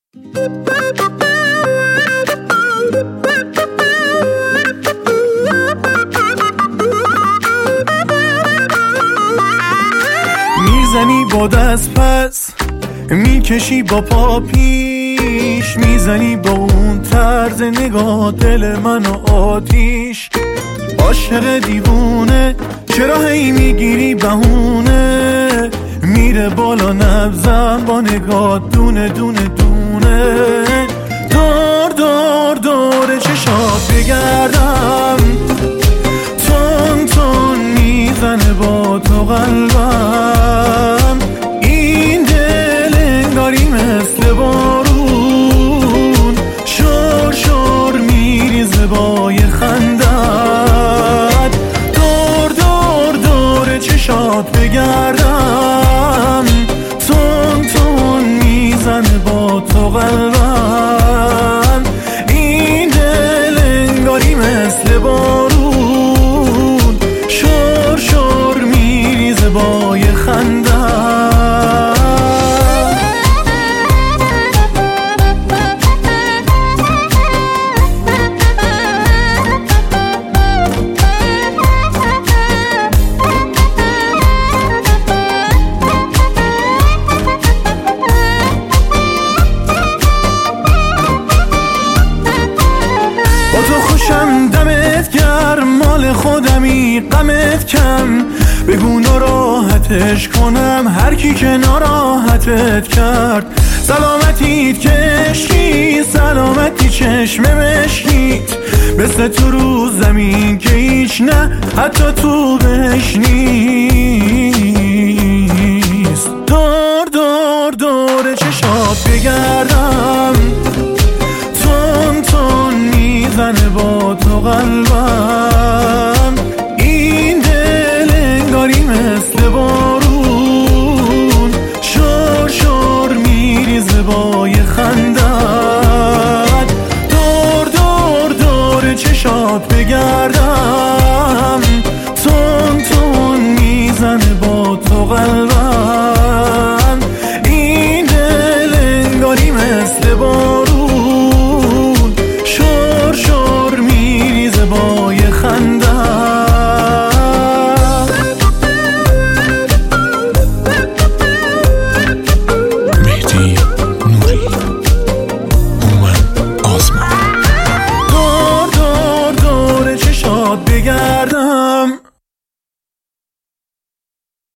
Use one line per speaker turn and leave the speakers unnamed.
میزنی با دست پس، میکشی با پا پیش، میزنی با اون طرز نگاه دل منو آتیش. عاشق دیوونه چرا هی میگیری بهونه، میره بالا نبزم با نگاه دونه دونه دونه. دور دور دور چشات بگردم، تون تون میزنه با تو قلبم. این دل انگاری مثل بارون، شور شور میریزه با یه خندت. دور دور دور چشات بگردم، تون تون میزنه با تو قلبم. این دل انگاری مثل بارون، شور شور میریزه با یه خندت. با تو خوشم دمت گرم، مال خودمی غمت کم. بگو ناراحتش کنم هر کی که ناراحتت کرد. سلامتیت که عشقی، سلامتی چشم مشکیت. مثل تو رو زمین که هیچ نه، حتی تو بهش نیست. دور دور دور چشات بگردم، تون تون میزنه با تو قلبم.